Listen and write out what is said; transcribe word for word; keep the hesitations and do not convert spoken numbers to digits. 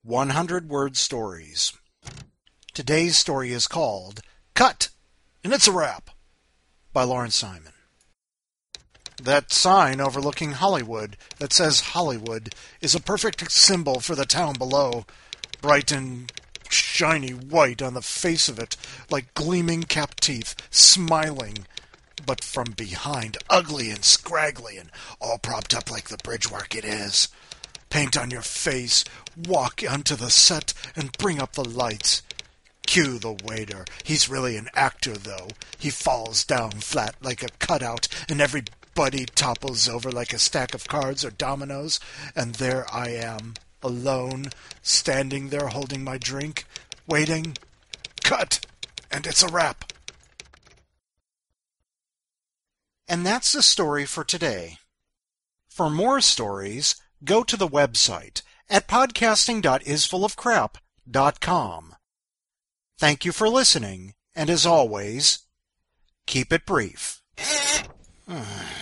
one hundred word stories. Today's story is called Cut, and it's a Wrap by Lawrence Simon. That sign overlooking Hollywood that says Hollywood is a perfect symbol for the town below, bright and shiny white on the face of it, like gleaming cap teeth, smiling, but from behind, ugly and scraggly and all propped up like the bridge work it is. Paint on your face, walk onto the set, and bring up the lights. Cue the waiter. He's really an actor, though. He falls down flat like a cutout, and everybody topples over like a stack of cards or dominoes, and there I am, alone, standing there holding my drink, waiting. Cut! And it's a wrap. And that's the story for today. For more stories, go to the website at podcasting dot is full of crap dot com. Thank you for listening, and as always, keep it brief.